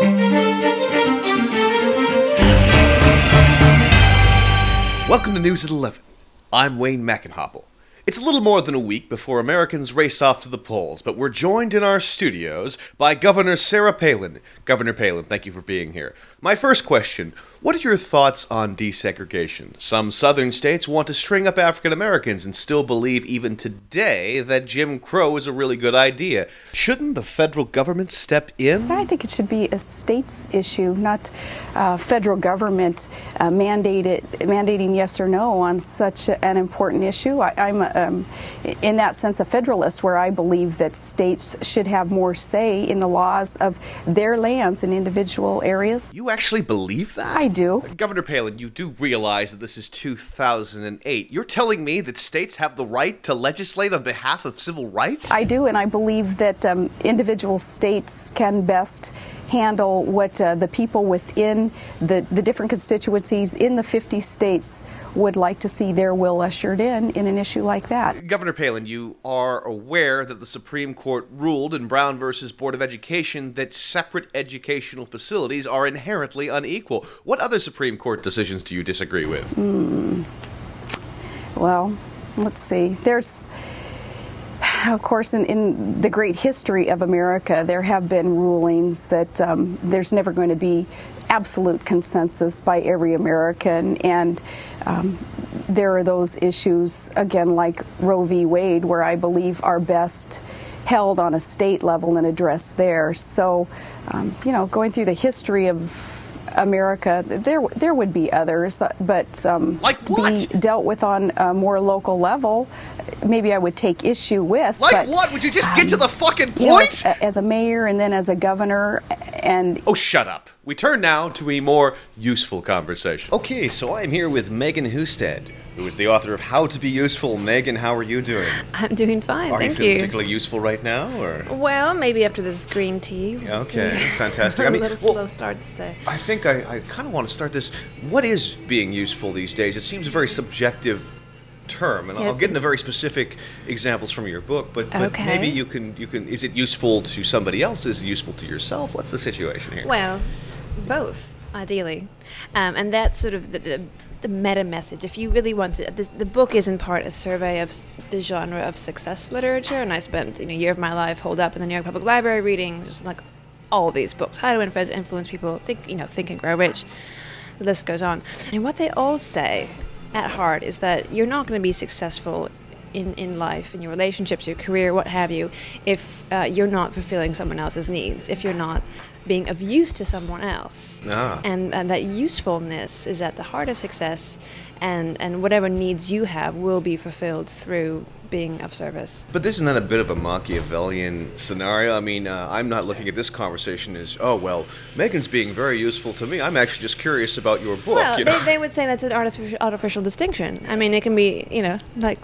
Welcome to News at 11. I'm Wayne McEnhoppel. It's a little more than a week before Americans race off to the polls, but we're joined in our studios by Governor Sarah Palin. Governor Palin, thank you for being here. My first question, what are your thoughts on desegregation? Some southern states want to string up African Americans and still believe even today that Jim Crow is a really good idea. Shouldn't the federal government step in? I think it should be a state's issue, not federal government mandating yes or no on such an important issue. I'm in that sense a federalist, where I believe that states should have more say in the laws of their lands in individual areas. You actually believe that? I do. Governor Palin, you do realize that this is 2008. You're telling me that states have the right to legislate on behalf of civil rights? I do, and I believe that individual states can best handle what the people within the different constituencies in the 50 states would like to see their will ushered in an issue like that. Governor Palin, you are aware that the Supreme Court ruled in Brown versus Board of Education that separate educational facilities are inherently unequal. What other Supreme Court decisions do you disagree with? Well, let's see. There's, of course, in the great history of America, there have been rulings that there's never going to be absolute consensus by every American, and there are those issues, again, like Roe v. Wade, where I believe are best held on a state level and addressed there. So, going through the history of America, there would be others, but like to what? be dealt with on a more local level, maybe I would take issue with. Like but, what? Would you just get to the fucking you know, point? as a mayor and then as a governor, and Oh, shut up. We turn now to a more useful conversation. Okay, so I'm here with Megan Husted, who is the author of How to Be Useful. Megan, how are you doing? I'm doing fine, Are you thank feeling you. particularly useful right now, or? Well, maybe after this green tea. We'll Okay, see. fantastic. A I mean, little well, slow start this day. I think I kind of want to start this. What is being useful these days? It seems a very subjective term, and I'll Yes. get into very specific examples from your book, but Okay. maybe you can, is it useful to somebody else? Is it useful to yourself? What's the situation here? Well, both, ideally. And that's sort of the meta message. If you really want to, the book is in part a survey of the genre of success literature, and I spent a year of my life holed up in the New York Public Library reading just like all these books, How to Influence People, Think and Grow Rich. The list goes on. And what they all say at heart is that you're not going to be successful in life, in your relationships, your career, what have you, if you're not fulfilling someone else's needs, if you're not being of use to someone else. And that usefulness is at the heart of success, and whatever needs you have will be fulfilled through being of service. But isn't that a bit of a Machiavellian scenario? I mean, I'm not looking at this conversation as, oh, well, Megan's being very useful to me. I'm actually just curious about your book. Well, you know? they would say that's an artificial distinction. I mean, it can be, like,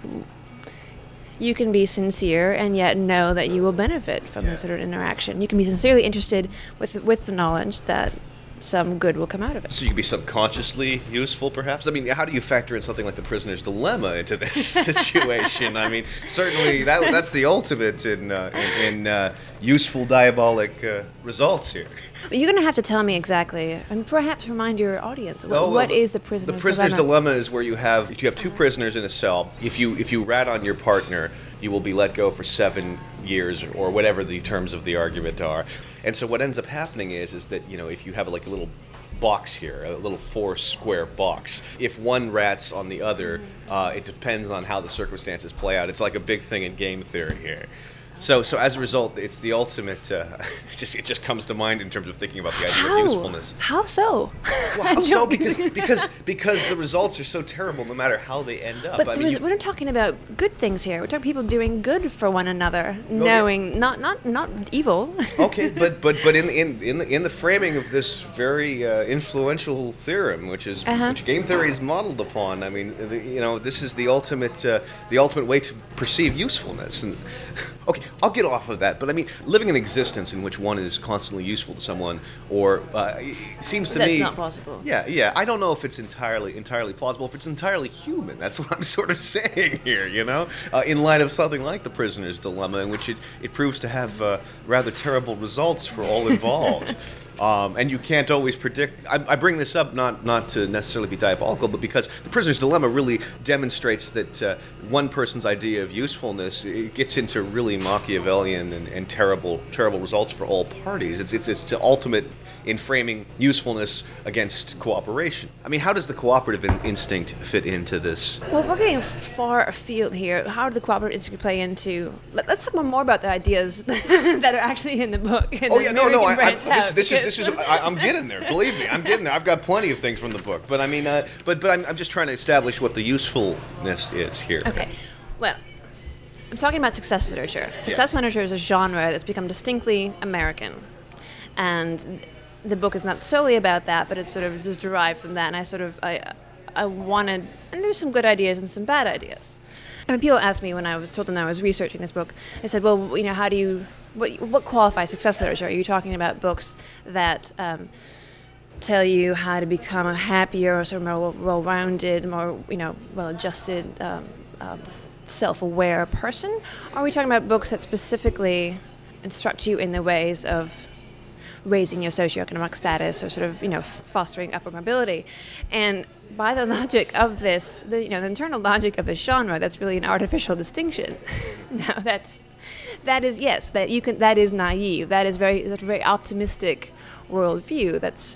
you can be sincere and yet know that you will benefit from this sort of interaction. You can be sincerely interested with the knowledge that some good will come out of it. So you can be subconsciously useful, perhaps? I mean, how do you factor in something like the prisoner's dilemma into this situation? I mean, certainly that's the ultimate in useful diabolic results here. You're going to have to tell me exactly, and perhaps remind your audience, what is the prisoner's dilemma? The prisoner's dilemma is where you have two prisoners in a cell. If you rat on your partner, you will be let go for 7 years or whatever the terms of the argument are. And so what ends up happening is that, if you have like a little box here, a little 4-square box, if one rats on the other, it depends on how the circumstances play out. It's like a big thing in game theory here. So as a result, it's the ultimate. It just comes to mind in terms of thinking about the idea of usefulness. How so? Well, how so? Because the results are so terrible, no matter how they end up. But we're not talking about good things here. We're talking people doing good for one another, knowing not evil. Okay, but in the framing of this very influential theorem, which game theory is modeled upon. I mean, this is the ultimate way to perceive usefulness. And okay, I'll get off of that. But I mean, living an existence in which one is constantly useful to someone, or it seems to me that's not possible. Yeah. I don't know if it's entirely plausible. If it's entirely human, that's what I'm sort of saying here. In light of something like the prisoner's dilemma, in which it proves to have rather terrible results for all involved. And you can't always predict. I bring this up not to necessarily be diabolical, but because The Prisoner's Dilemma really demonstrates that one person's idea of usefulness, it gets into really Machiavellian and terrible results for all parties. It's the ultimate in framing usefulness against cooperation. I mean, how does the cooperative instinct fit into this? Well, we're getting far afield here. How did the cooperative instinct play into? Let's talk more about the ideas that are actually in the book. Oh yeah, no. I'm getting there. Believe me, I'm getting there. I've got plenty of things from the book, but I mean, but I'm just trying to establish what the usefulness is here. Okay, well, I'm talking about success literature. Success literature is a genre that's become distinctly American, and the book is not solely about that, but it's sort of just derived from that. And I wanted, and there's some good ideas and some bad ideas. I mean, people asked me when I was told them I was researching this book, they said, well, how do you, what qualifies success literature? Are you talking about books that tell you how to become a happier, sort of more well-rounded, more, well-adjusted, self-aware person? Or are we talking about books that specifically instruct you in the ways of raising your socioeconomic status or sort of, fostering upward mobility? And by the logic of this, the internal logic of this genre, that's really an artificial distinction. Now that is naive. That's a very optimistic worldview. That's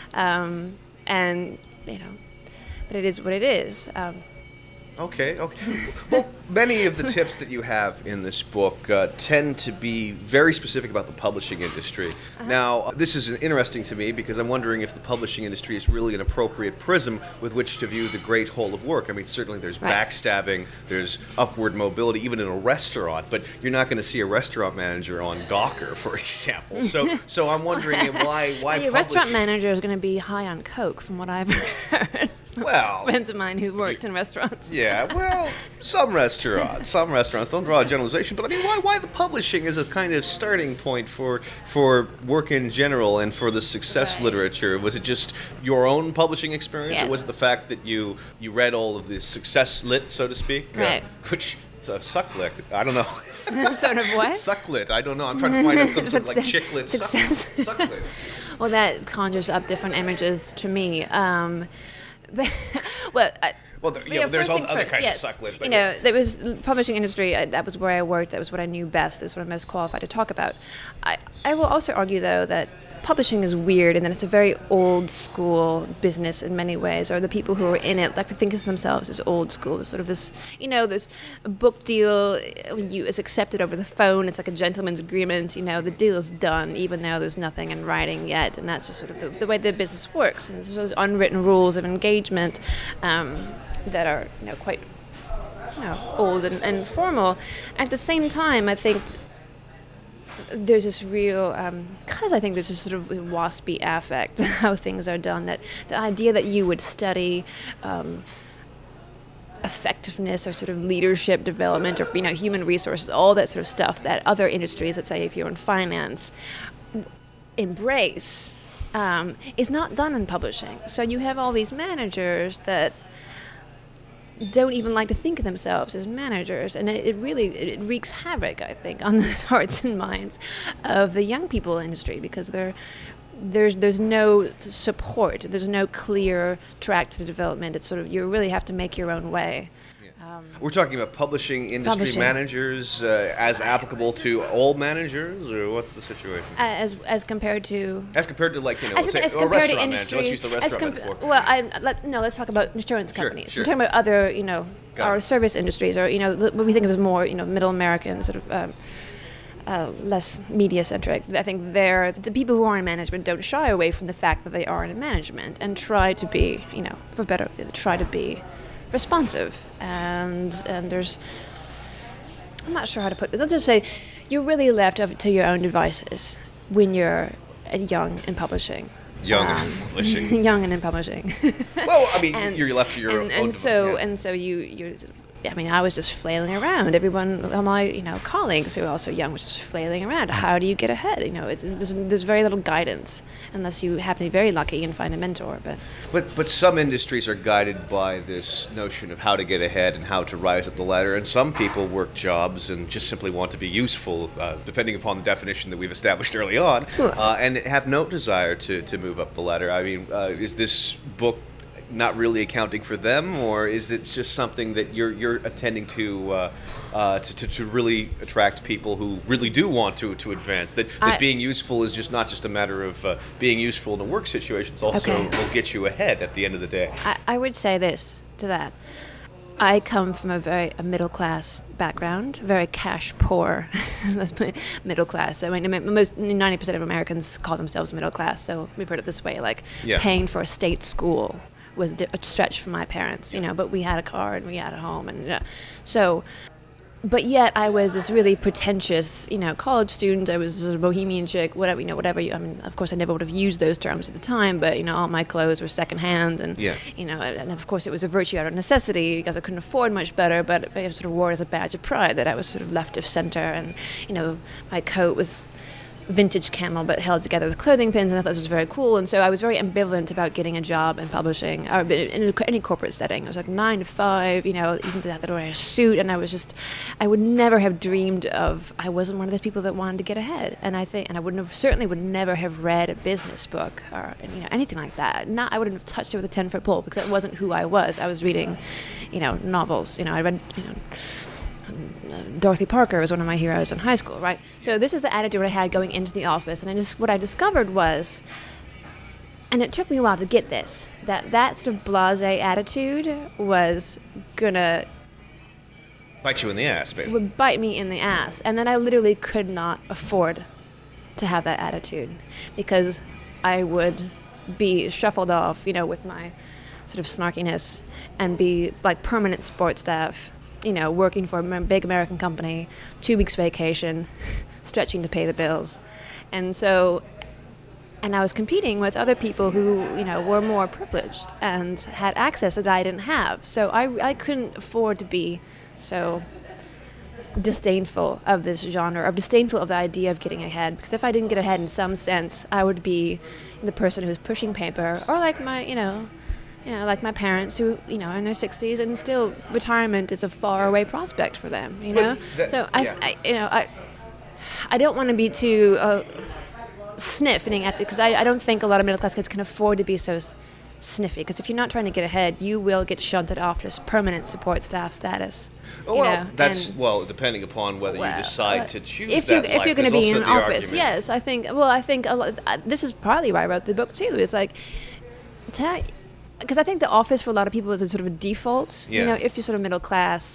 but it is what it is. Okay. Well, many of the tips that you have in this book tend to be very specific about the publishing industry. Uh-huh. Now, this is interesting to me because I'm wondering if the publishing industry is really an appropriate prism with which to view the great whole of work. I mean, certainly there's backstabbing, there's upward mobility, even in a restaurant, but you're not going to see a restaurant manager on Gawker, for example. So I'm wondering why your restaurant manager is going to be high on coke, from what I've heard. Well, friends of mine who worked in restaurants. Yeah, well, some restaurants don't draw a generalization, but I mean, why the publishing is a kind of starting point for work in general and for the success literature? Was it just your own publishing experience, yes, or was it the fact that you read all of the success lit, so to speak? Right. Which sucklit, I don't know. Sort of what? Sucklit, I don't know. I'm trying to find out some sort of like chicklit. Success. Sucklit. Well, that conjures up different images to me. There's other kinds of sucklit. But there was publishing industry. That was where I worked. That was what I knew best. That's what I'm most qualified to talk about. I will also argue, though, that publishing is weird, and that it's a very old school business in many ways. Or the people who are in it like to think of themselves as old school. There's sort of this, there's a book deal when it's accepted over the phone. It's like a gentleman's agreement. The deal is done, even though there's nothing in writing yet. And that's just sort of the way the business works. And there's those unwritten rules of engagement that are quite old and formal. At the same time, I think there's this real, because I think there's this sort of waspy affect how things are done, that the idea that you would study effectiveness or sort of leadership development or human resources, all that sort of stuff that other industries, let's say if you're in finance, embrace, is not done in publishing. So you have all these managers that don't even like to think of themselves as managers, and it really wreaks havoc, I think, on the hearts and minds of the young people industry, because there's no support, there's no clear track to development. It's sort of, you really have to make your own way. We're talking about publishing industry managers as applicable to all managers, or what's the situation? As compared to like, let's say a restaurant manager. Let's use the restaurant metaphor. Well, let's talk about insurance companies. Sure. We're talking about other, our service industries, or what we think of as more, middle American sort of. Less media-centric. I think the people who are in management don't shy away from the fact that they are in management and try to be, try to be responsive. And there's, I'm not sure how to put this. I'll just say, you're really left up to your own devices when you're young in publishing. Young and publishing. Young and in publishing. Well, I mean, you're left to your own. And so you I mean, I was just flailing around. Everyone, all my, colleagues who were also young was just flailing around. How do you get ahead? There's very little guidance unless you happen to be very lucky and find a mentor. But some industries are guided by this notion of how to get ahead and how to rise up the ladder, and some people work jobs and just simply want to be useful, depending upon the definition that we've established early on, and have no desire to move up the ladder. I mean, is this book not really accounting for them, or is it just something that you're attending to really attract people who really do want to advance? That being useful is not just a matter of being useful in a work situation. It's also will get you ahead at the end of the day. I would say this to that. I come from a middle class background, very cash poor middle class. I mean, most 90% of Americans call themselves middle class, so we put it this way: paying for a state school was a stretch for my parents, but we had a car and we had a home, and so. But yet I was this really pretentious, college student. I was a bohemian chick, whatever. I mean, of course, I never would have used those terms at the time. But all my clothes were secondhand, and and of course, it was a virtue out of necessity because I couldn't afford much better. But I sort of wore it as a badge of pride that I was sort of left of center, and my coat was vintage camel but held together with clothing pins, and I thought this was very cool. And so I was very ambivalent about getting a job in publishing or in any corporate setting. It was like 9 to 5, even that I wear a suit, and I would never have dreamed of, I wasn't one of those people that wanted to get ahead. And I certainly would never have read a business book or anything like that. I wouldn't have touched it with a 10-foot pole because that wasn't who I was. I was reading novels. I read Dorothy Parker was one of my heroes in high school, right? So this is the attitude I had going into the office, and what I discovered was, and it took me a while to get this, that sort of blasé attitude was gonna bite you in the ass, basically. Would bite me in the ass, and then I literally could not afford to have that attitude because I would be shuffled off, with my sort of snarkiness, and be like permanent support staff. Working for a big American company, 2 weeks vacation, stretching to pay the bills. And I was competing with other people who, were more privileged and had access that I didn't have. So I couldn't afford to be so disdainful of this genre, or disdainful of the idea of getting ahead. Because if I didn't get ahead in some sense, I would be the person who's pushing paper, or like my, like my parents who, in their 60s, and still retirement is a faraway prospect for them, So I don't want to be too sniffing at it, because I don't think a lot of middle class kids can afford to be so sniffy. Because if you're not trying to get ahead, you will get shunted off to permanent support staff status. Well, depending upon whether you decide to choose if that if you're going to be in an office, argument. yes, I think a lot, this is partly why I wrote the book too. Is like, because I think the office for a lot of people is a sort of a default. Yeah. If you're sort of middle class,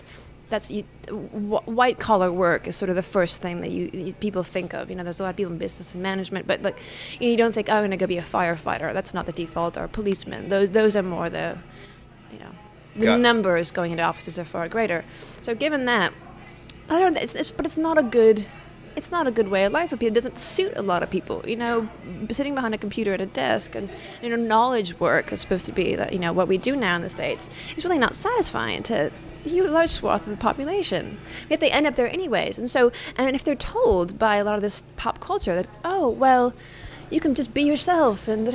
white collar work is sort of the first thing that people think of. There's a lot of people in business and management, but you don't think, I'm going to go be a firefighter. That's not the default, or a policeman. Those are more the numbers going into offices are far greater. So given that, I don't. But it's not a good. It's not a good way of life for people. It doesn't suit a lot of people. Sitting behind a computer at a desk and knowledge work is supposed to be that what we do now in the States. It's really not satisfying to a large swath of the population. Yet they end up there anyways. And if they're told by a lot of this pop culture that, oh well, you can just be yourself and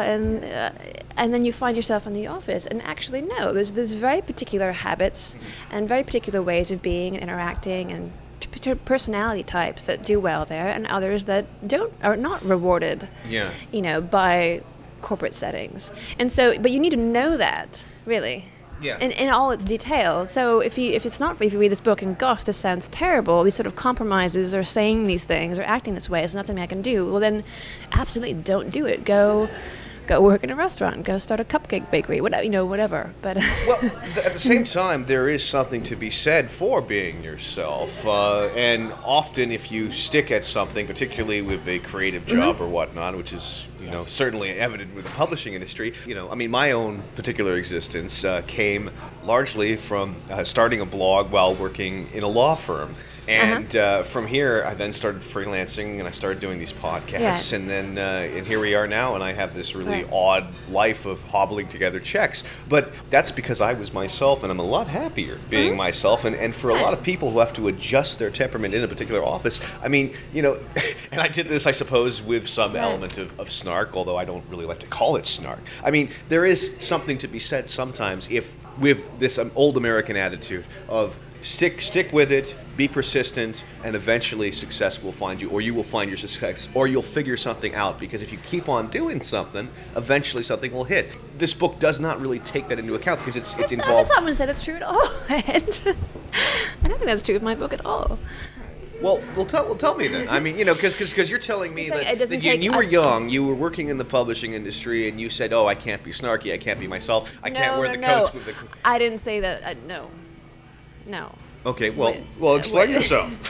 and then you find yourself in the office, and actually no, there's very particular habits and very particular ways of being and interacting and personality types that do well there, and others that are not rewarded. Yeah. By corporate settings. And so, but you need to know that, really. Yeah. In all its detail. So if you read this book and gosh, this sounds terrible, these sort of compromises or saying these things or acting this way is not something I can do, well then absolutely don't do it. Go work in a restaurant, go start a cupcake bakery, whatever. But well, at the same time, there is something to be said for being yourself, and often if you stick at something, particularly with a creative job or whatnot, which is certainly evident with the publishing industry. My own particular existence came largely from starting a blog while working in a law firm. And from here, I then started freelancing, and I started doing these podcasts, and then and here we are now, and I have this really odd life of hobbling together checks. But that's because I was myself, and I'm a lot happier being myself. And for a lot of people who have to adjust their temperament in a particular office, I mean, you know, and I did this, I suppose, with some element of snark, although I don't really like to call it snark. I mean, there is something to be said sometimes if with this old American attitude of stick with it, be persistent, and eventually success will find you, or you will find your success, or you'll figure something out, because if you keep on doing something, eventually something will hit. This book does not really take that into account, because it's involved... That's not going to say that's true at all. I don't think that's true of my book at all. Well, tell me then. I mean, you know, because you're telling me that you were young, you were working in the publishing industry, and you said, "Oh, I can't be snarky, I can't be myself, I can't wear the coats with the." I didn't say that. No. Okay, well, explain yourself.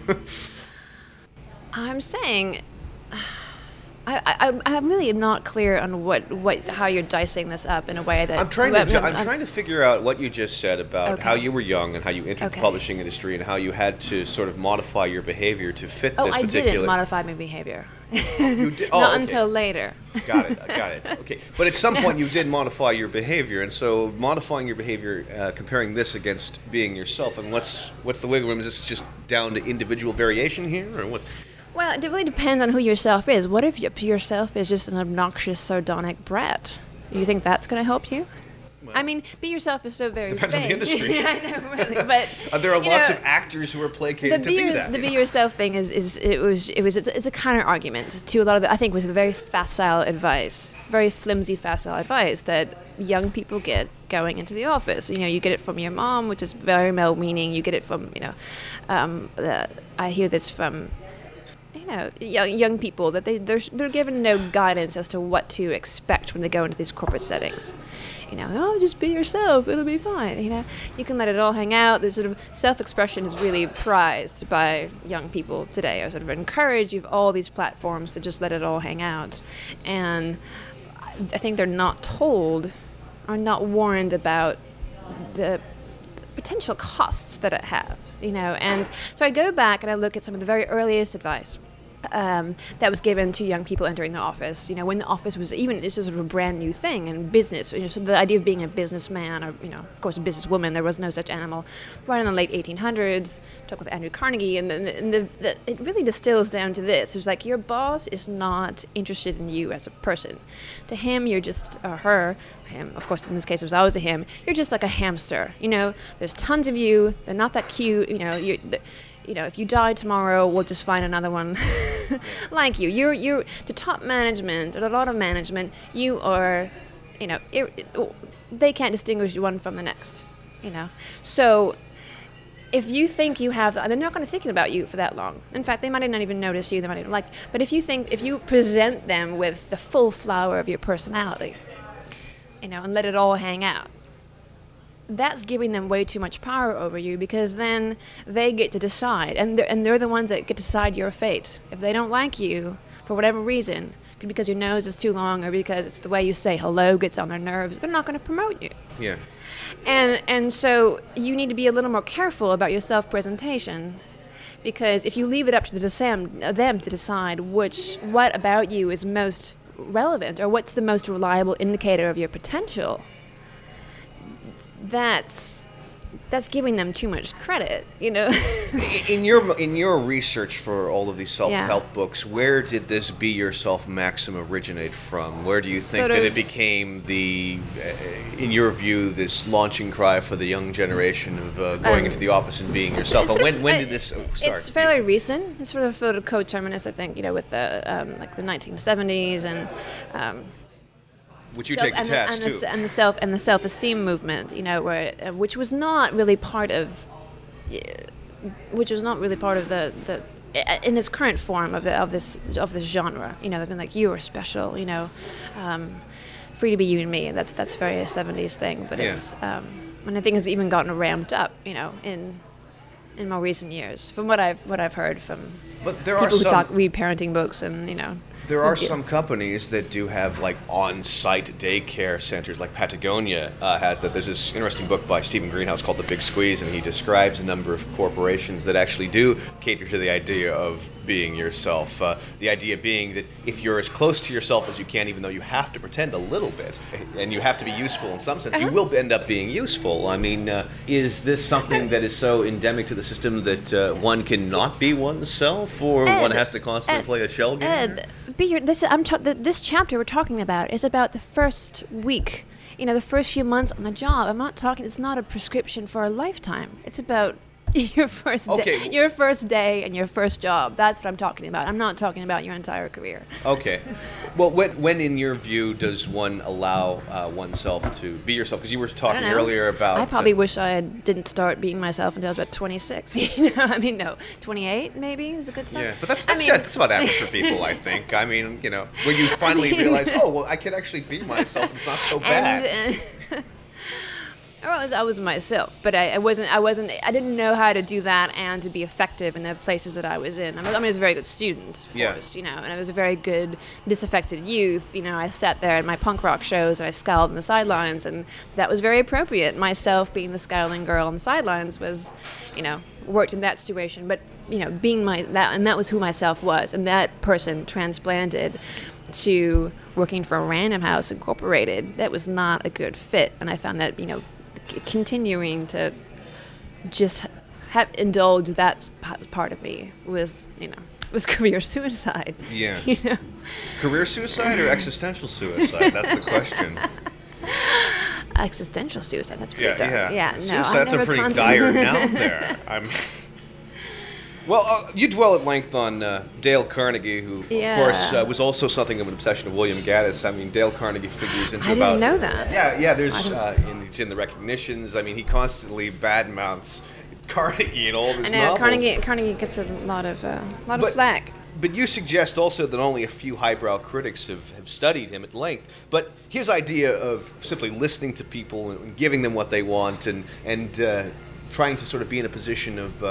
I'm saying, I really am not clear on how you're dicing this up in a way that I'm trying to figure out what you just said about how you were young and how you entered the publishing industry and how you had to sort of modify your behavior to fit this particular... I didn't modify my behavior. You did? Not until later. Got it. Okay, but at some point you did modify your behavior, and so modifying your behavior, comparing this against being yourself, and what's the wiggle room? Is this just down to individual variation here, or what? Well, it really depends on who yourself is. What if yourself is just an obnoxious, sardonic brat? Do you think that's going to help you? Well, I mean, be yourself is so very depends vague. on the industry. Yeah, I know, really. But there are lots of actors who are placated to be that. The be yourself thing it's a counter argument to a lot of I think was very facile advice, very flimsy facile advice that young people get going into the office. You know, you get it from your mom, which is very well-meaning. You get it from I hear this from. You know, young people that they're given no guidance as to what to expect when they go into these corporate settings. You know, just be yourself, it'll be fine. You know, you can let it all hang out. This sort of self-expression is really prized by young people today. I sort of encourage you have all these platforms to just let it all hang out, and I think they're not told or not warned about the potential costs that it has, you know. And so I go back and I look at some of the very earliest advice that was given to young people entering the office, you know, when the office was even just sort of a brand new thing in business, you know, so the idea of being a businessman or, you know, of course a businesswoman, there was no such animal, right in the late 1800s, talk with Andrew Carnegie, and it really distills down to this. It's like your boss is not interested in you as a person. To him, you're just, or her, him, of course in this case it was always a him, you're just like a hamster, you know, there's tons of you, they're not that cute, you know, you know, if you die tomorrow, we'll just find another one like you. You're the top management, or a lot of management, you are, you know, they can't distinguish one from the next, you know. So if you think you have, they're not going to think about you for that long. In fact, they might not even notice you, they might even like, but if you present them with the full flower of your personality, you know, and let it all hang out, that's giving them way too much power over you, because then they get to decide, and they're the ones that get to decide your fate. If they don't like you for whatever reason, because your nose is too long or because it's the way you say hello gets on their nerves, they're not going to promote you. Yeah. And so you need to be a little more careful about your self-presentation, because if you leave it up to them to decide what about you is most relevant or what's the most reliable indicator of your potential, that's giving them too much credit, you know. In your research for all of these self-help books, where did this "be yourself" maxim originate from? Where do you think that it became in your view, this launching cry for the young generation of going into the office and being yourself? And when did this start? It's fairly recent. It's sort of coterminous, I think, you know, with like the 1970s and. Which you take to task too, and the self-esteem movement, you know, which was not really part of the in its current form of this genre. You know, they've been like, you are special, you know, free to be you and me. That's very a 70s thing, but it's and I think it's even gotten ramped up, you know, in more recent years, from what I've heard from but there people are who read parenting books and, you know. There are some companies that do have like on-site daycare centers, like Patagonia has that. There's this interesting book by Stephen Greenhouse called The Big Squeeze, and he describes a number of corporations that actually do cater to the idea of being yourself. The idea being that if you're as close to yourself as you can, even though you have to pretend a little bit, and you have to be useful in some sense, you will end up being useful. I mean, is this something that is so endemic to the system that one cannot be oneself, or one has to constantly play a shell game? This chapter we're talking about is about the first week, the first few months on the job. I'm not talking. It's not a prescription for a lifetime. It's about your first day and your first job. That's what I'm talking about. I'm not talking about your entire career. Okay. Well, when in your view does one allow oneself to be yourself? Because you were talking earlier about... I probably wish I didn't start being myself until I was about 26. 28 maybe is a good sign. Yeah, but that's about average for people, I think. I mean, when you finally realize, I can actually be myself. It's not so bad. I was myself, but I didn't know how to do that and to be effective in the places that I was in. I was a very good student, of course, and I was a very good disaffected youth. I sat there at my punk rock shows and I scowled on the sidelines, and that was very appropriate. Myself being the scowling girl on the sidelines was, worked in that situation, but, being that was who myself was, and that person transplanted to working for Random House Incorporated. That was not a good fit, and I found that, continuing to just indulge that part of me was career suicide. Yeah. Career suicide or existential suicide? That's the question. Existential suicide. That's pretty dark. Yeah. Suicide's a pretty dire noun there. Well, you dwell at length on Dale Carnegie, who, of course, was also something of an obsession of William Gaddis. I mean, Dale Carnegie figures into about... I didn't know that. Yeah, there's... it's in the recognitions. I mean, he constantly badmouths Carnegie in all of his novels. Carnegie gets a lot of flack. But you suggest also that only a few highbrow critics have studied him at length. But his idea of simply listening to people and giving them what they want and trying to sort of be in a position of,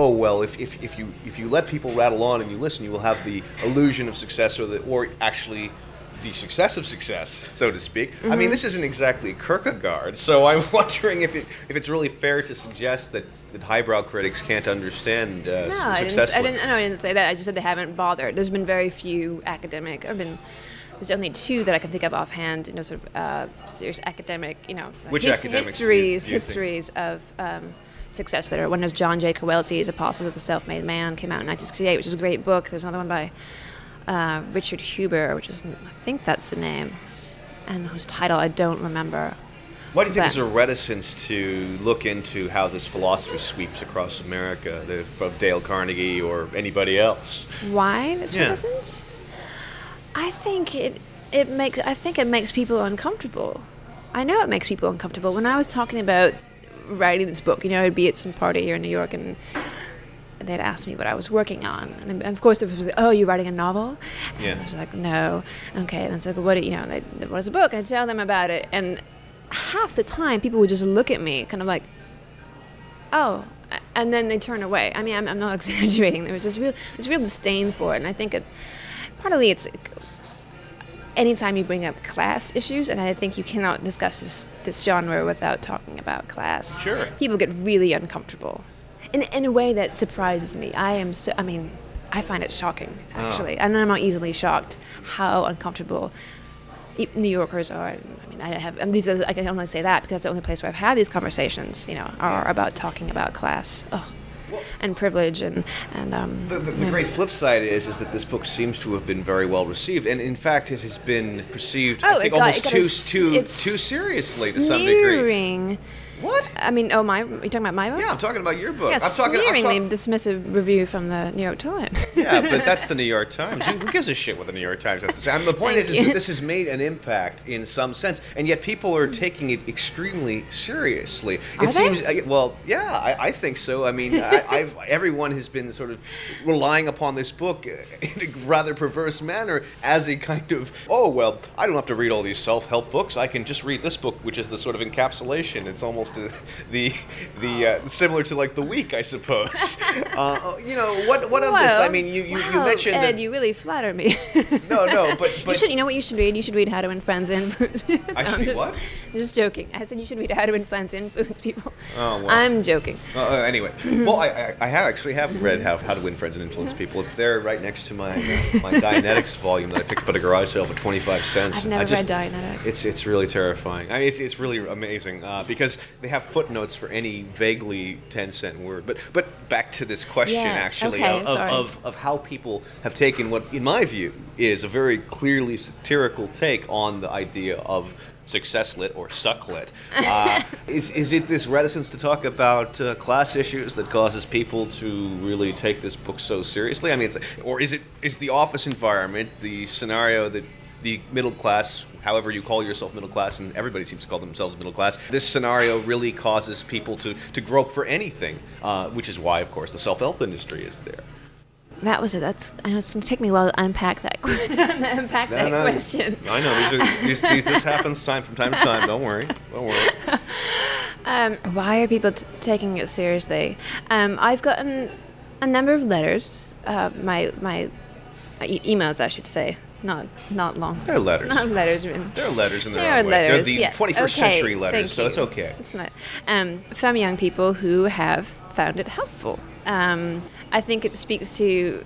if you let people rattle on and you listen, you will have the illusion of success or actually the success of success, so to speak. Mm-hmm. I mean, this isn't exactly Kierkegaard, so I'm wondering if it's really fair to suggest that highbrow critics can't understand success. I didn't say that. I just said they haven't bothered. There's been very few academic. There's only two that I can think of offhand. Sort of serious academic. Which academics histories of success there. One is John J. Coelte's Apostles of the Self-Made Man, came out in 1968, which is a great book. There's another one by Richard Huber, which is, I think that's the name, and whose title I don't remember. Why do you think there's a reticence to look into how this philosophy sweeps across America, of Dale Carnegie or anybody else? Why this reticence? I think it makes people uncomfortable. I know it makes people uncomfortable. When I was talking about writing this book, I'd be at some party here in New York, and they'd ask me what I was working on, and of course there was, you're writing a novel? And I was like, no. Okay, and it's like, what is a book? I tell them about it, and half the time people would just look at me kind of like, oh, and then they turn away. I mean, I'm not exaggerating. There was this real disdain for it, and I think partly it's anytime you bring up class issues, and I think you cannot discuss this genre without talking about class. Sure. People get really uncomfortable in a way that surprises me. I find it shocking, actually. And I'm not easily shocked how uncomfortable New Yorkers are. I can only say that because that's the only place where I've had these conversations, are about talking about class. And privilege and the great flip side is that this book seems to have been very well received, and in fact it has been perceived almost too seriously to some degree. What? I mean, are you talking about my book? Yeah, I'm talking about your book. Yeah, sneeringly dismissive review from the New York Times. Yeah, but that's the New York Times. Who gives a shit what the New York Times has to say? The point is that this has made an impact in some sense, and yet people are taking it extremely seriously. Are seems, they? I think so. I mean, everyone has been sort of relying upon this book in a rather perverse manner as a kind of, I don't have to read all these self-help books. I can just read this book, which is the sort of encapsulation. It's almost almost the similar to like the week, I suppose. What of this? I mean, you mentioned Ed, that you really flatter me. no, but you know what you should read? You should read How to Win Friends and Influence People. I should read what? Just joking. I said you should read How to Win Friends and Influence People. Oh, well. I'm joking. Anyway, well, I have read How to Win Friends and Influence People. It's there right next to my Dianetics volume that I picked up at a garage sale for 25 cents. I've never read Dianetics. It's really terrifying. I mean, it's really amazing because they have footnotes for any vaguely 10-cent word. But back to this question, actually, of how people have taken what, in my view, is a very clearly satirical take on the idea of success lit or suck lit. Is it this reticence to talk about class issues that causes people to really take this book so seriously? I mean, is the office environment, the scenario that the middle class, however you call yourself middle class, and everybody seems to call themselves middle class, this scenario really causes people to grope for anything, which is why, of course, the self-help industry is there. That was it. I know it's going to take me a while to unpack that question. I know this happens from time to time. Don't worry. Why are people taking it seriously? I've gotten a number of letters. My emails, I should say. Not long. They're letters. Not letters. They're letters in their They're own way. letters, They're the yes. 21st century letters, so you. it's okay. It's not. From young people who have found it helpful. I think it speaks to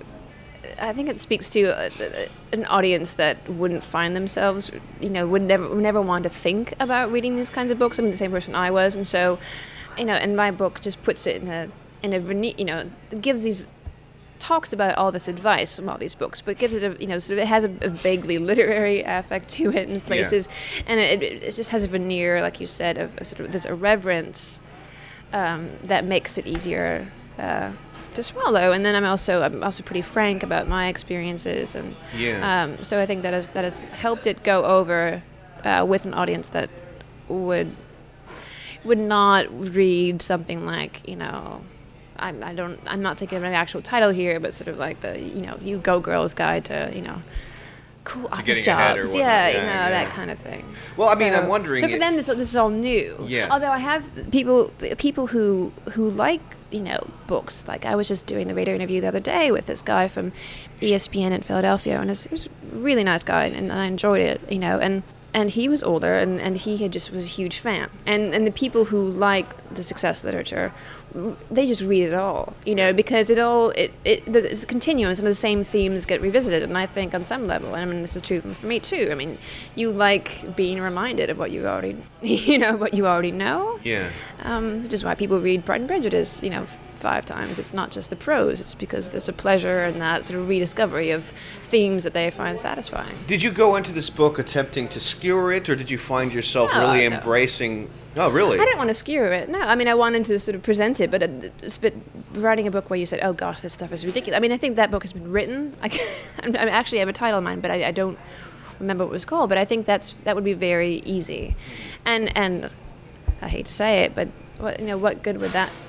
an audience that wouldn't find themselves, would never want to think about reading these kinds of books. I mean, the same person I was, and so, and my book just puts it in a gives these talks about all this advice from all these books, but gives it it has a vaguely literary affect to it in places, and it just has a veneer, like you said, of sort of this irreverence that makes it easier to swallow. And then I'm also pretty frank about my experiences, and so I think that has helped it go over with an audience that would not read something like I'm not thinking of an actual title here, but sort of like the You Go Girl's Guide to cool office jobs, that kind of thing. Well, I mean, I'm wondering. So for them, this is all new. Yeah. Although I have people who like books. Like I was just doing a radio interview the other day with this guy from ESPN in Philadelphia, and he was a really nice guy, and I enjoyed it. And he was older, and he was a huge fan. And the people who like the success literature, they just read it all, because it's a continuum. Some of the same themes get revisited, and I think on some level, and I mean this is true for me too. I mean, you like being reminded of what you already, what you already know. Yeah. Which is why people read Pride and Prejudice, 5 times. It's not just the prose. It's because there's a pleasure in that sort of rediscovery of themes that they find satisfying. Did you go into this book attempting to skewer it, or did you find yourself really embracing... Oh, really? I didn't want to skewer it. No, I mean, I wanted to sort of present it, but writing a book where you said, oh gosh, this stuff is ridiculous. I mean, I think that book has been written. I actually have a title in mind, but I don't remember what it was called, but I think that would be very easy. And I hate to say it, but what good would that...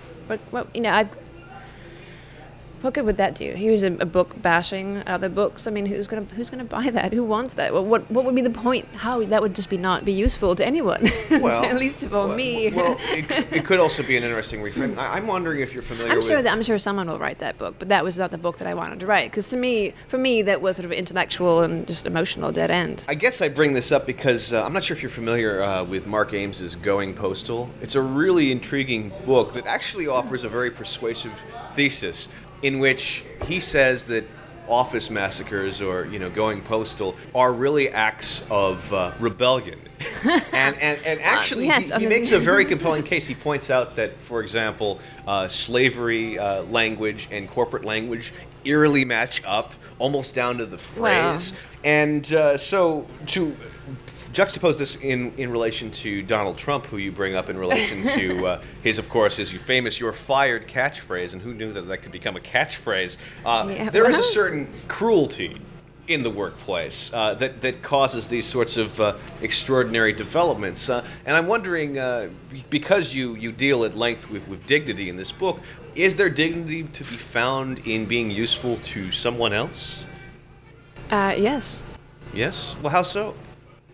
What good would that do? Here's a book bashing other books. I mean, who's gonna buy that? Who wants that? What would be the point? How that would just not be useful to anyone. Well, at least of all me. Well, it could also be an interesting reframe. I'm wondering if you're familiar with... I'm sure someone will write that book, but that was not the book that I wanted to write. Because for me, that was sort of intellectual and just emotional dead end. I guess I bring this up because I'm not sure if you're familiar with Mark Ames's Going Postal. It's a really intriguing book that actually offers a very persuasive thesis, in which he says that office massacres or going postal are really acts of rebellion, and actually he makes a very compelling case. He points out that, for example, slavery language and corporate language eerily match up, almost down to the phrase. Wow. And so to juxtapose this in relation to Donald Trump, who you bring up in relation to his famous "you're fired" catchphrase, and who knew that could become a catchphrase. There is a certain cruelty in the workplace that causes these sorts of extraordinary developments. And I'm wondering, because you deal at length with dignity in this book, is there dignity to be found in being useful to someone else? Yes. Yes? Well, how so?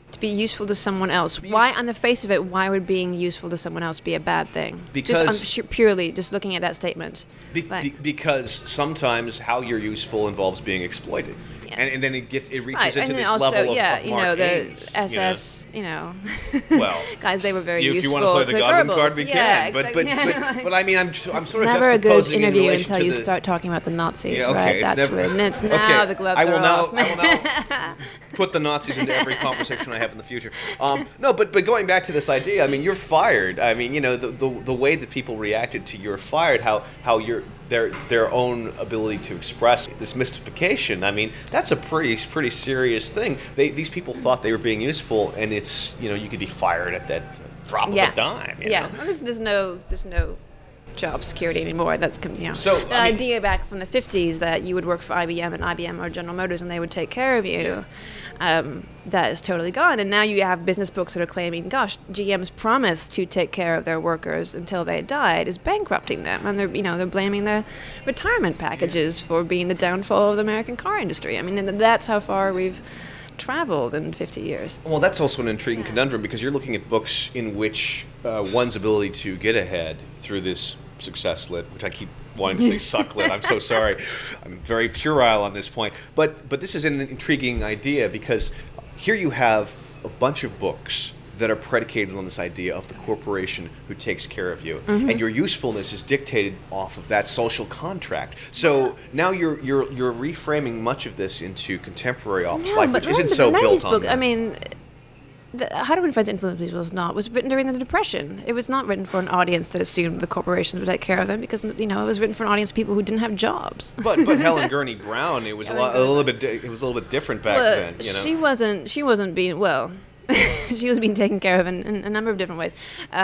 To be useful to someone else. Why, on the face of it, why would being useful to someone else be a bad thing? Because purely just looking at that statement. Because sometimes how you're useful involves being exploited, and then it reaches right. into and this also, level yeah, of you Mark know, the Ames, SS, Well, guys, they were very useful. If you want to play the Goblin card, we can. Exactly. But I mean, I'm sort of never a good juxtaposing in interview relation until to you the, start talking about the Nazis, Yeah, okay, right? it's That's never- when it's now Okay, the gloves I will are now, off. I will now put the Nazis into every conversation I have in the future. No, but going back to this idea, I mean, you're fired. I mean, you know, the way that people reacted to you're fired, how their own ability to express this mystification. I mean, that's a pretty serious thing. These people thought they were being useful, and it's, you know, you could be fired at that drop of a dime. You know? Well, there's no job security anymore. That's So, the idea back from the 50s that you would work for IBM and IBM or General Motors and they would take care of you. That is totally gone, and now you have business books that are claiming, gosh, GM's promise to take care of their workers until they died is bankrupting them, and they're blaming the retirement packages for being the downfall of the American car industry. I mean, and that's how far we've traveled in 50 years. Well, that's also an intriguing conundrum, because you're looking at books in which one's ability to get ahead through this success lit, which I keep wanting to say suck lit. I'm so sorry. I'm very puerile on this point. But this is an intriguing idea, because here you have a bunch of books that are predicated on this idea of the corporation who takes care of you, and your usefulness is dictated off of that social contract. So now you're reframing much of this into contemporary office life, which isn't so built on that. I mean, How to Influence People was written during the Depression. It was not written for an audience that assumed the corporations would take care of them, because, you know, it was written for an audience of people who didn't have jobs. But Helen Gurney Brown, it was a little bit different back then. You know? She wasn't being she was being taken care of in a number of different ways.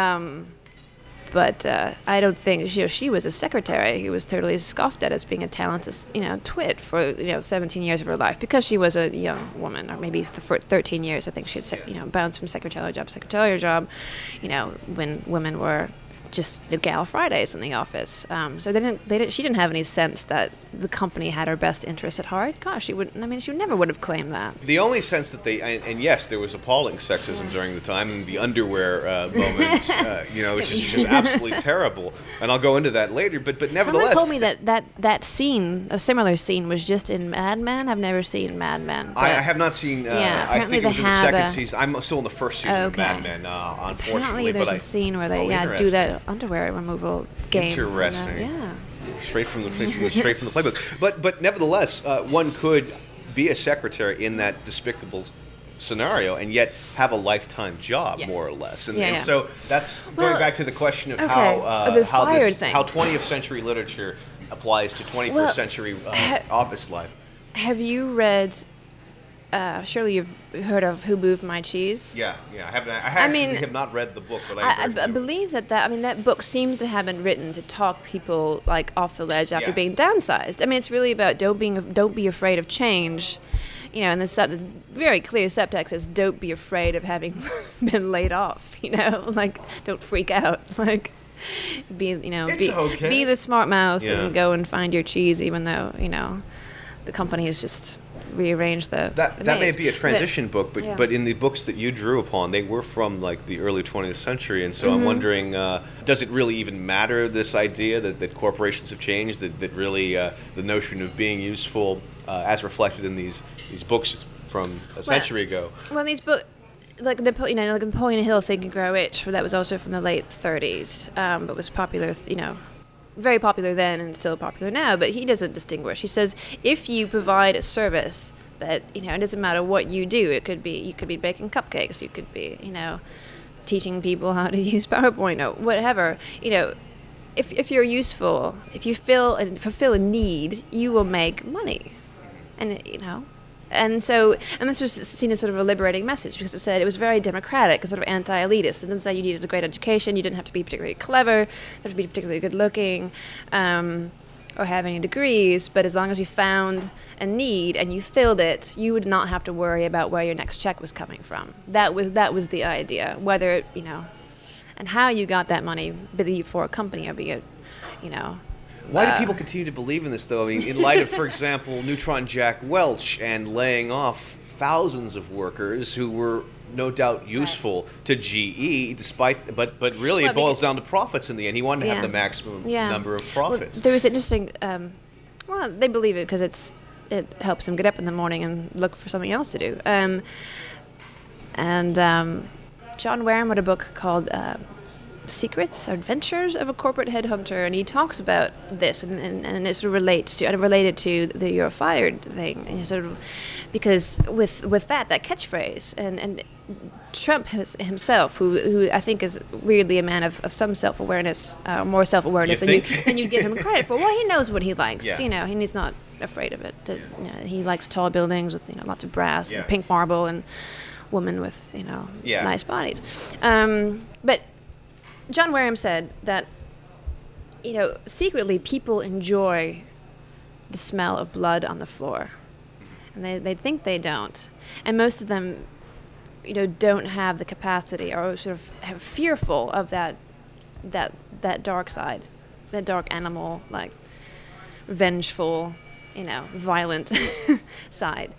But I don't think she was a secretary who was totally scoffed at as being a talented, twit for 17 years of her life, because she was a young woman, or maybe for 13 years. I think she had bounced from secretarial job to secretarial job, when women were just gal Fridays in the office. So she didn't have any sense that the company had her best interest at heart. Gosh, she never would have claimed that. The only sense that and yes, there was appalling sexism during the time, and the underwear moment, which is just absolutely terrible. And I'll go into that later, but nevertheless. Someone told me that scene, a similar scene, was just in Mad Men. I've never seen Mad Men. I have not seen, I think it was in the second season. I'm still in the first season of Mad Men, unfortunately. Apparently there's a scene where they do that underwear removal game. Interesting. Straight from the playbook. But nevertheless, one could be a secretary in that despicable scenario and yet have a lifetime job, more or less. And so that's going back to the question of how 20th century literature applies to 21st century office life. Have you read? Surely you've heard of Who Moved My Cheese? Yeah, I have. I have not read the book, but I believe that book seems to have been written to talk people like off the ledge after being downsized. I mean, it's really about don't be afraid of change, and the very clear subtext is don't be afraid of having been laid off. Like don't freak out, like. Be the smart mouse and go and find your cheese, even though the company is just rearrange that may be a transition book, but in the books that you drew upon, they were from like the early 20th century, and so I'm wondering, does it really even matter, this idea that corporations have changed, that really the notion of being useful as reflected in these books from a century ago? Well, these books, like Napoleon Hill, Think and Grow Rich, that was also from the late 30s, but was popular, very popular then and still popular now, but he doesn't distinguish. He says if you provide a service that, it doesn't matter what you do, you could be baking cupcakes, you could be, teaching people how to use PowerPoint or whatever, if you're useful, if you fulfill a need, you will make money. And, And this was seen as sort of a liberating message, because it said it was very democratic and sort of anti-elitist. It didn't say you needed a great education, you didn't have to be particularly clever, you have to be particularly good looking, or have any degrees, but as long as you found a need and you filled it, you would not have to worry about where your next check was coming from. That was the idea, whether, and how you got that money, be it for a company or be it, Why do people continue to believe in this, though? I mean, in light of, for example, Neutron Jack Welch and laying off thousands of workers who were no doubt useful to GE, but really it boils down to profits in the end. He wanted to have the maximum number of profits. Well, there was interesting. Well, they believe it because it helps them get up in the morning and look for something else to do. John Wareham wrote a book called Secrets or Adventures of a Corporate Headhunter, and he talks about this, and it sort of related to the "you're fired" thing, and sort of because with that catchphrase, and Trump himself, who I think is weirdly a man of some self-awareness, more self-awareness than you'd give him credit for. Well, he knows what he likes, and he's not afraid of it. He likes tall buildings with lots of brass and pink marble and women with nice bodies. But John Wareham said that secretly people enjoy the smell of blood on the floor, and they think they don't, and most of them don't have the capacity or sort of have fearful of that dark side, that dark animal, like vengeful, violent side.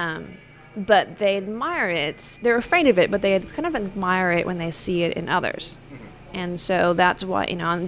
But they admire it. They're afraid of it, but they kind of admire it when they see it in others. And so that's why,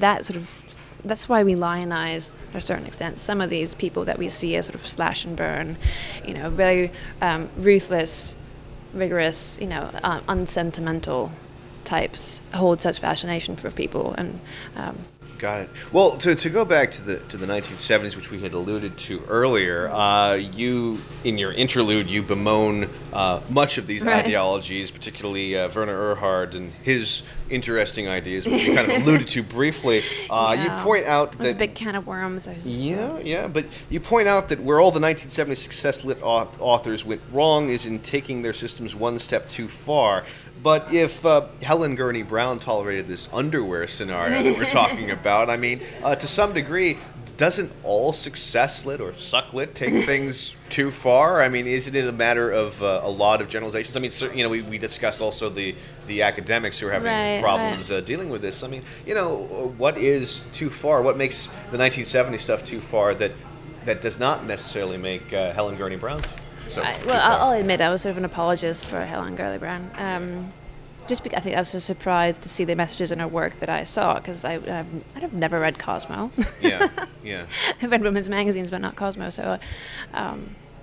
that's why we lionize, to a certain extent, some of these people that we see as sort of slash and burn, very ruthless, rigorous, unsentimental types hold such fascination for people. And got it. Well, to go back to the 1970s, which we had alluded to earlier, you in your interlude you bemoan much of these ideologies, particularly Werner Erhard and his interesting ideas, which we kind of alluded to briefly. You point out that a big can of worms. But you point out that where all the 1970s success lit authors went wrong is in taking their systems one step too far. But if Helen Gurney Brown tolerated this underwear scenario that we're talking about, I mean, to some degree, doesn't all success lit or suck lit take things too far? I mean, isn't it a matter of a lot of generalizations? I mean, we discussed also the academics who are having problems dealing with this. I mean, what is too far? What makes the 1970s stuff too far that does not necessarily make Helen Gurney Brown I'll admit I was sort of an apologist for Helen Gurney Brown. Just because I think I was so surprised to see the messages in her work that I saw, because I've never read Cosmo. Yeah. I've read women's magazines, but not Cosmo. So I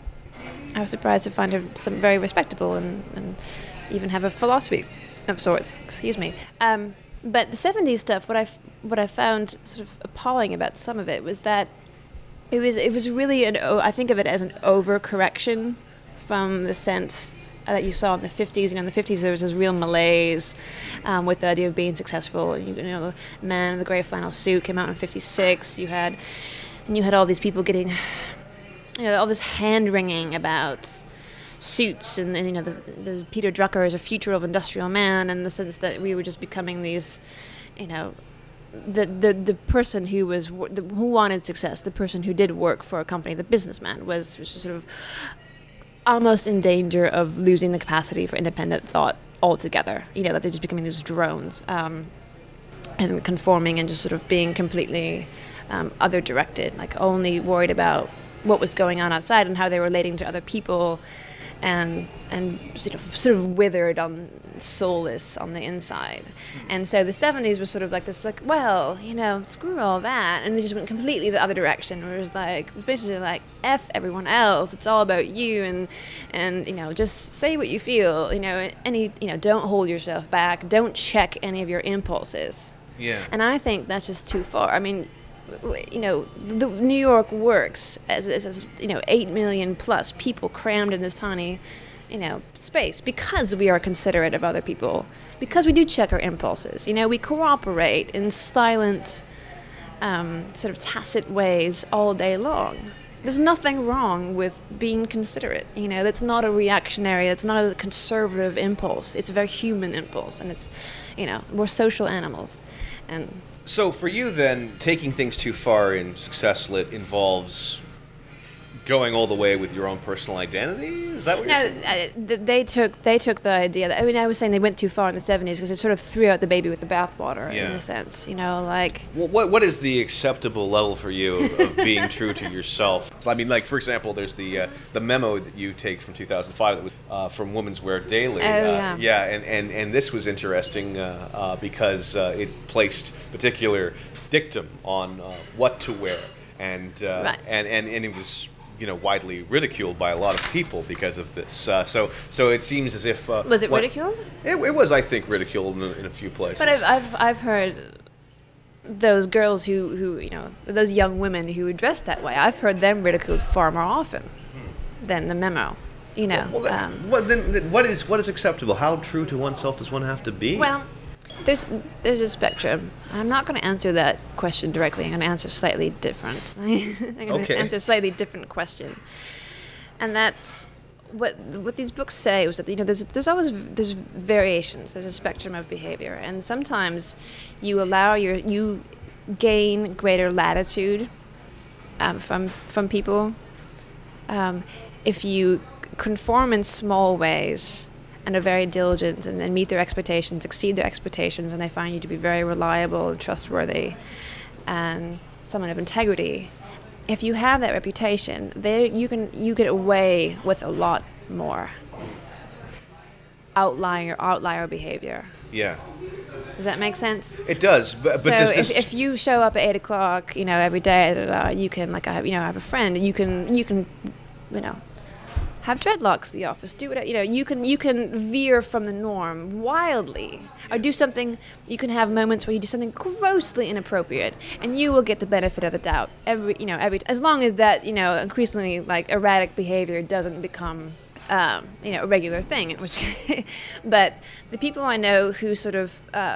was surprised to find her very respectable and even have a philosophy of sorts. Excuse me. But the 70s stuff, what I found sort of appalling about some of it was that it was really I think of it as an overcorrection from the sense that you saw in the 50s. In the 50s there was this real malaise with the idea of being successful. The Man in the Gray Flannel Suit came out in 56. You had all these people getting, all this hand-wringing about suits and the Peter Drucker as a future of industrial man, in the sense that we were just becoming these, the person who wanted success, the person who did work for a company, the businessman was sort of almost in danger of losing the capacity for independent thought altogether. That they're just becoming these drones and conforming and just sort of being completely other-directed, like only worried about what was going on outside and how they were relating to other people, and sort of withered on soulless on the inside. And so the 70s was sort of like this, screw all that, and they just went completely the other direction, where it was basically like F everyone else, it's all about you, and just say what you feel, don't hold yourself back, don't check any of your impulses. And I think that's just too far. I mean, the New York works as 8 million plus people crammed in this tiny, space, because we are considerate of other people, because we do check our impulses. We cooperate in silent, sort of tacit ways all day long. There's nothing wrong with being considerate. That's not a reactionary, it's not a conservative impulse. It's a very human impulse, and it's, we're social animals. And so for you then, taking things too far in success lit involves going all the way with your own personal identity? Is that what you're saying? No, they took the idea that, I mean, I was saying they went too far in the 70s because it sort of threw out the baby with the bathwater in a sense, you know, like. Well, what is the acceptable level for you of being true to yourself? So, I mean, like, for example, there's the memo that you take from 2005 that was from Women's Wear Daily. Yeah, and this was interesting because it placed particular dictum on what to wear, and it was, you know, widely ridiculed by a lot of people because of this. So it seems as if was it ridiculed? It was, I think, ridiculed in a few places. But I've heard those girls who you know, those young women who dress that way. I've heard them ridiculed far more often than the memo. You know. Then what is acceptable? How true to oneself does one have to be? Well, there's a spectrum. I'm not going to answer that question directly. I'm going to answer slightly different. I'm going to answer a slightly different question, and that's what these books say was that, you know, there's always variations. There's a spectrum of behavior, and sometimes you gain greater latitude from people if you conform in small ways and are very diligent and meet their expectations, exceed their expectations, and they find you to be very reliable and trustworthy and someone of integrity. If you have that reputation, you get away with a lot more outlier behavior. Yeah. Does that make sense? It does, but so does if you show up at 8:00, you know, every day, you can, like, I have a friend, and you can you know, have dreadlocks at the office, do whatever, you know, you can veer from the norm wildly, or do something. You can have moments where you do something grossly inappropriate, and you will get the benefit of the doubt every as long as that, you know, increasingly, like, erratic behavior doesn't become you know, a regular thing, in which case. But the people I know who sort of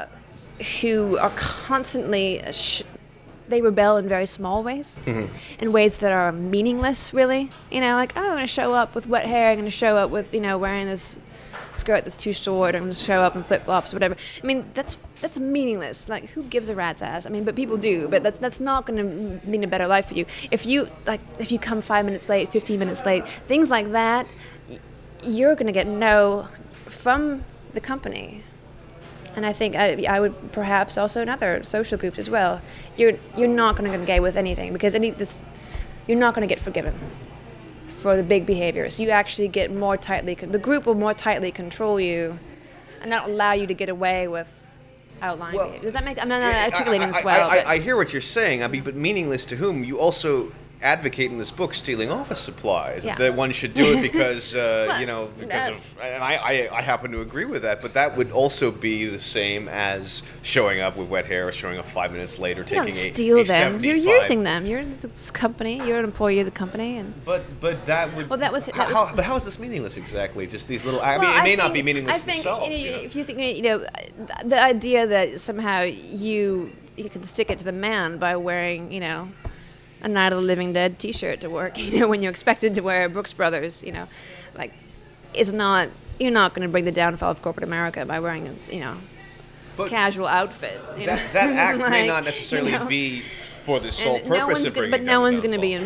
who are constantly they rebel in very small ways, in ways that are meaningless, really. You know, like, oh, I'm going to show up with wet hair, I'm going to show up with, you know, wearing this skirt that's too short, I'm going to show up in flip-flops or whatever. I mean, that's meaningless. Like, who gives a rat's ass? I mean, but people do, but that's not going to mean a better life for you. If you come 5 minutes late, 15 minutes late, things like that, you're going to get no from the company. And I think I would perhaps also in other social groups as well. You're not going to get away with anything because you're not going to get forgiven for the big behaviors. You actually get more tightly. The group will more tightly control you, and not allow you to get away with outlying behavior. Does that make? I'm not articulating this well. I hear what you're saying. I mean, but meaningless to whom? You also advocate in this book stealing office supplies, that one should do it because well, you know, because of, and I happen to agree with that, but that would also be the same as showing up with wet hair or showing up 5 minutes later, taking don't steal a them. 75. You're using them. You're this company. You're an employee of the company, and but that would. Well, but how is this meaningless exactly? Just these little. I mean, it may not be meaningless for itself. I think if you think, you know, the idea that somehow you can stick it to the man by wearing, you know, a Night of the Living Dead T-shirt to work, you know, when you're expected to wear a Brooks Brothers, you know, like, you're not going to bring the downfall of corporate America by wearing a, you know, casual outfit. You know? That act like, may not necessarily, you know, be for the sole purpose of bringing no one's going to be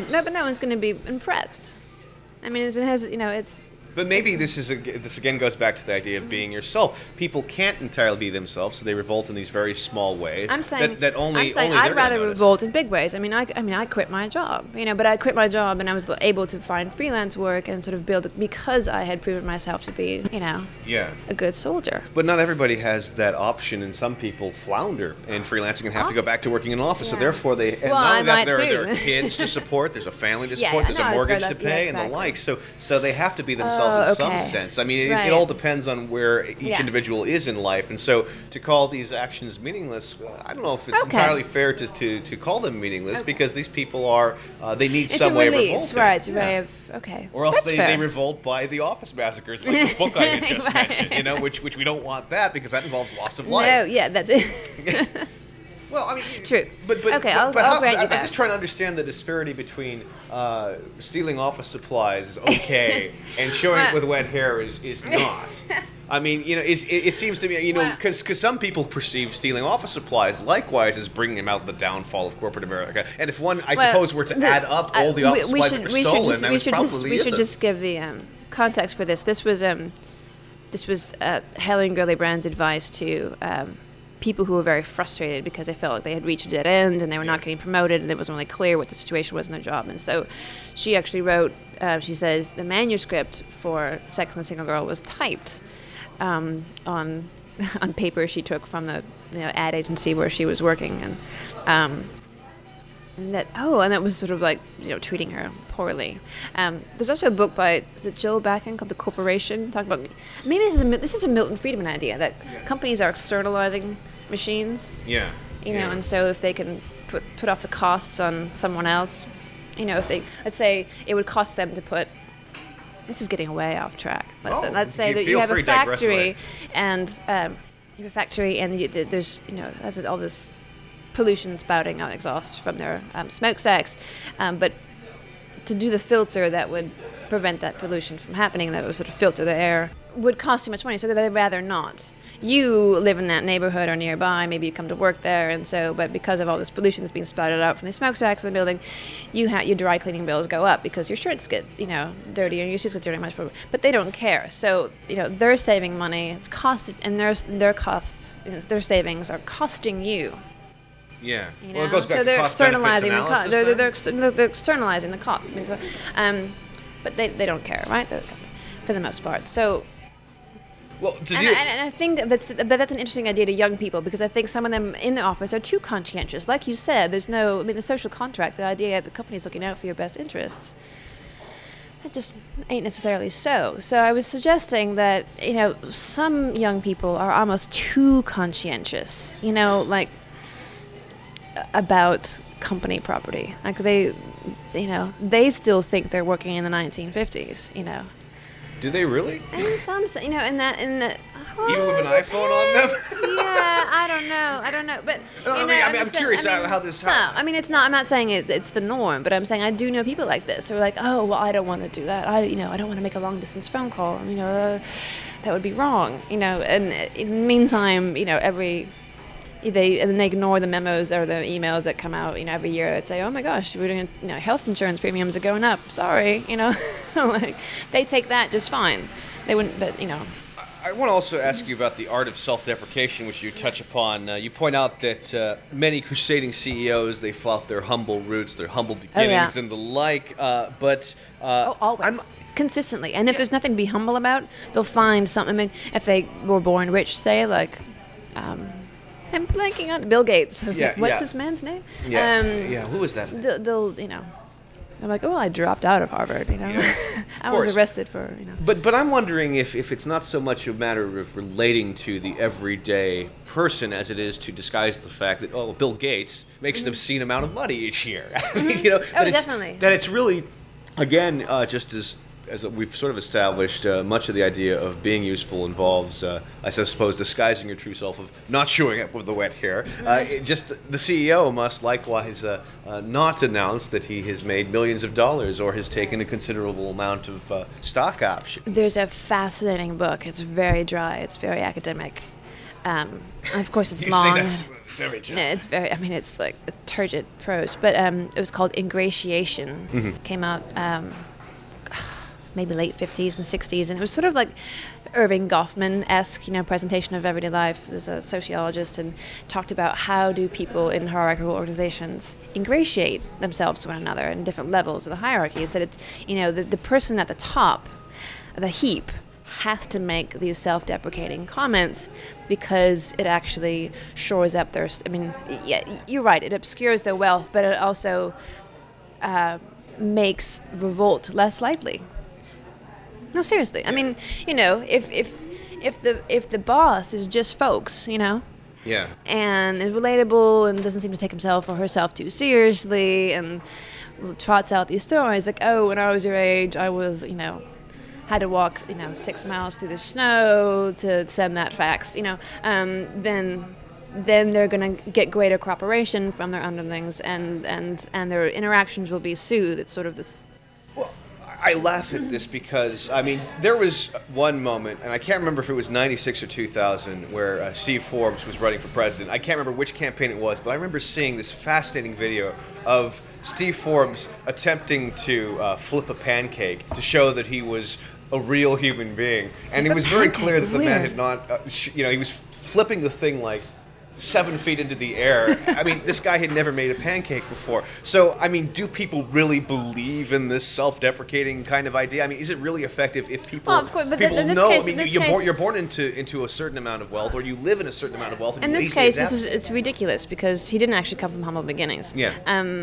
impressed. I mean, it has, you know, it's. But maybe this again goes back to the idea of being yourself. People can't entirely be themselves, so they revolt in these very small ways. I'm saying only I'd rather revolt in big ways. I mean, I quit my job, you know, but I quit my job and I was able to find freelance work and sort of build because I had proven myself to be, you know, a good soldier. But not everybody has that option, and some people flounder in freelancing and have to go back to working in an office. So therefore, there are kids to support. There's a family to support. There's a mortgage to pay and the like. So they have to be themselves. In some sense. I mean, it all depends on where each individual is in life. And so to call these actions meaningless, I don't know if it's entirely fair to call them meaningless because these people are, they need some way of revolting. Right, it's a way of, or else they revolt by the office massacres, like this book I had just mentioned, you know, which we don't want that because that involves loss of life. No, that's it. Well, I mean, true. But I'll grant you that. I'm just trying to understand the disparity between stealing office supplies is okay and showing up with wet hair is not. I mean, it seems to me, because some people perceive stealing office supplies likewise as bringing about the downfall of corporate America. And if one, I suppose, were to add up all the office supplies that were stolen, then it probably we should just give the context for this. This was Helen Gurley Brand's advice to people who were very frustrated because they felt like they had reached a dead end and they were not getting promoted and it wasn't really clear what the situation was in their job. And so she actually wrote, she says, the manuscript for Sex and the Single Girl was typed on paper she took from the ad agency where she was working, and that was sort of like treating her poorly. There's also a book by Jill Bakken called The Corporation, talking about maybe this is a Milton Friedman idea that companies are externalizing machines. Yeah. And so if they can put off the costs on someone else, if they, let's say it would cost them to put. This is getting way off track. Let's say that you have a factory, and there's that's all this pollution spouting out exhaust from their smokestacks, but to do the filter that would prevent that pollution from happening, that would sort of filter the air, would cost too much money, so they'd rather not. You live in that neighborhood or nearby, maybe you come to work there, and so, but because of all this pollution that's being spouted out from the smokestacks in the building, your dry cleaning bills go up because your shirts get, dirty, and your shoes get dirty much more, but they don't care. So, they're saving money, it's cost, and their costs, their savings are costing you. Yeah. Well, it goes back so to they're cost externalizing the cost. They're externalizing the cost. I mean, so, but they don't care, right? For the most part. So. Well, and I think that's an interesting idea to young people, because I think some of them in the office are too conscientious. Like you said, there's the social contract, the idea that the company's looking out for your best interests, that just ain't necessarily so. So I was suggesting that, some young people are almost too conscientious, about company property. Like they still think they're working in the 1950s, Do they really? And some, in that. Even with an iPhone on them? Yeah, I don't know. But I'm curious how this. It's not. I'm not saying it's the norm, but I'm saying I do know people like this who are like, oh, well, I don't want to do that. I don't want to make a long distance phone call. That would be wrong. And in the meantime, they ignore the memos or the emails that come out, every year that say, oh my gosh, we're doing, health insurance premiums are going up. Sorry, like they take that just fine. They wouldn't, but I want to also ask you about the art of self-deprecation, which you touch upon. You point out that many crusading CEOs, they flout their humble roots, their humble beginnings, and the like. But always. Consistently. And if there's nothing to be humble about, they'll find something. I mean, if they were born rich, say, like, I'm blanking on Bill Gates. I was like, what's this man's name? Who is that? They'll I'm like, oh, I dropped out of Harvard, I was arrested for, But I'm wondering if it's not so much a matter of relating to the everyday person as it is to disguise the fact that, Bill Gates makes an obscene amount of money each year. Definitely. That it's really, again, just as we've sort of established, much of the idea of being useful involves, I suppose, disguising your true self, of not showing up with the wet hair. Just the CEO must likewise not announce that he has made millions of dollars or has taken a considerable amount of stock options. There's a fascinating book. It's very dry. It's very academic. Of course, it's long. You say that's very dry. It's very. It's like turgid prose. But it was called Ingratiation. Mm-hmm. Came out. Maybe late 50s and 60s, and it was sort of like Irving Goffman-esque, presentation of everyday life. He was a sociologist and talked about how do people in hierarchical organizations ingratiate themselves to one another in different levels of the hierarchy. And said it's, the person at the top, the heap, has to make these self-deprecating comments because it actually shores up their, you're right, it obscures their wealth, but it also makes revolt less likely. No, seriously. I mean, if the boss is just folks, and is relatable and doesn't seem to take himself or herself too seriously and trots out these stories like, oh, when I was your age, I was, had to walk, 6 miles through the snow to send that fax, then they're going to get greater cooperation from their underlings and their interactions will be soothed. It's sort of this. Well, I laugh at this because, I mean, there was one moment, and I can't remember if it was 96 or 2000, where Steve Forbes was running for president. I can't remember which campaign it was, but I remember seeing this fascinating video of Steve Forbes attempting to flip a pancake to show that he was a real human being. And it was very clear that the man had not, he was flipping the thing like 7 feet into the air. I mean, this guy had never made a pancake before. So, I mean, do people really believe in this self-deprecating kind of idea? I mean, is it really effective if people, well, of course, but people in this know? case, I mean, you're born into a certain amount of wealth, or you live in a certain amount of wealth. And in this case, it's ridiculous because he didn't actually come from humble beginnings. Yeah.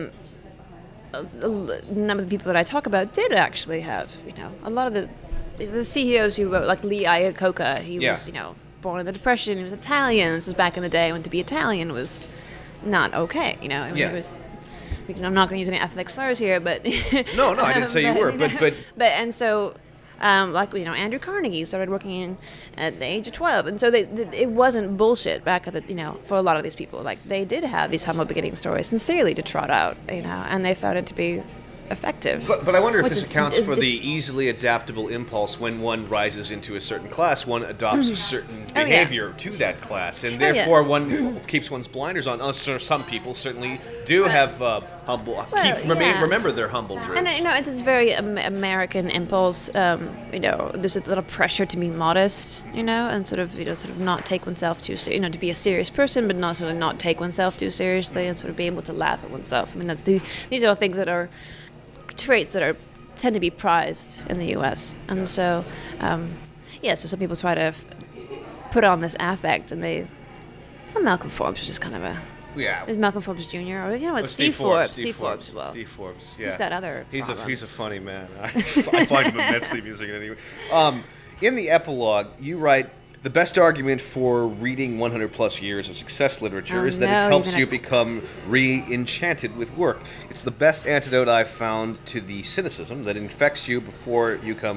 A number of the people that I talk about did actually have, a lot of the CEOs who wrote, like Lee Iacocca, he was, born in the Depression. He was Italian. This is back in the day when to be Italian was not okay. I mean, it was. I'm not going to use any ethnic slurs here, but no, I didn't say you were, but and so. Andrew Carnegie started working at the age of 12, and so it wasn't bullshit back at the, for a lot of these people. Like, they did have these humble beginning stories sincerely to trot out, and they found it to be effective. But I wonder if this accounts for the easily adaptable impulse when one rises into a certain class, one adopts a certain behavior to that class, and therefore one keeps one's blinders on. Some people certainly do have humble, remember their humble roots. And it's very American impulse. There's a lot of pressure to be modest, and sort of not take oneself too, to be a serious person, but not sort of not take oneself too seriously, and sort of be able to laugh at oneself. I mean, these are all things that are traits that tend to be prized in the U.S. And so, so some people try to put on this affect, and Malcolm Forbes was just kind of a... Yeah. Is Malcolm Forbes Jr. or it's Steve Forbes. Steve Forbes as well. Steve Forbes, yeah. He's got other problems. He's a funny man. I find him immensely amusing anyway. In the epilogue, you write, the best argument for reading 100 plus years of success literature is that it helps you become re-enchanted with work. It's the best antidote I've found to the cynicism that infects you before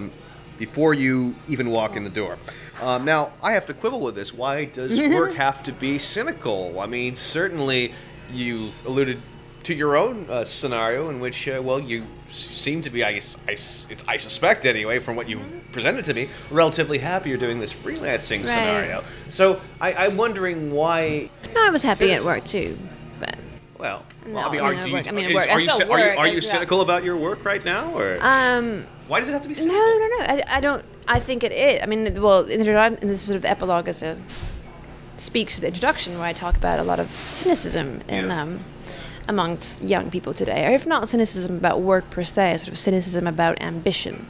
you even walk in the door. Now, I have to quibble with this. Why does work have to be cynical? I mean, certainly you alluded to your own scenario in which, you seem to be, I suspect anyway, from what you presented to me, relatively happy you're doing this freelancing scenario. So I'm wondering why... No, I was happy at work too, but... Well, no, are you cynical about your work right now, or why does it have to be cynical? No. I don't. I think it is. I mean, well, in this sort of epilogue speaks to the introduction, where I talk about a lot of cynicism amongst young people today, or if not cynicism about work per se, sort of cynicism about ambition,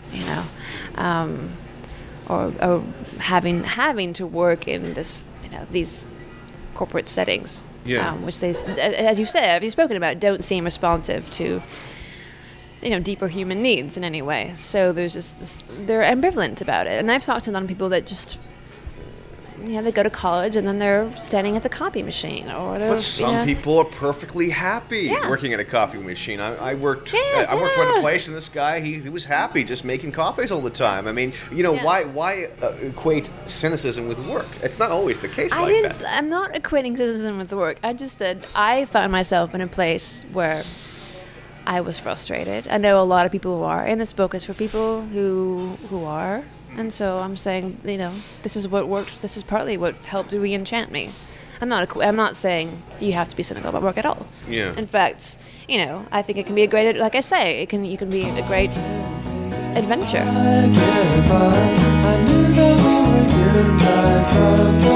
or having to work in this, these corporate settings. Yeah. Which they, as you said, have you spoken about, don't seem responsive to, deeper human needs in any way. So there's just they're ambivalent about it. And I've talked to a lot of people that just, they go to college and then they're standing at the copy machine, or they're. But some people are perfectly happy working at a copy machine. I worked at a place, and this guy he was happy just making copies all the time. I mean, why equate cynicism with work? It's not always the case that. I'm not equating cynicism with work. I just said I found myself in a place where I was frustrated. I know a lot of people who are, and this book is for people who are. And so I'm saying, this is what worked. This is partly what helped re-enchant me. I'm not saying you have to be cynical about work at all. Yeah. In fact, I think it can be a great, like I say, you can be a great adventure.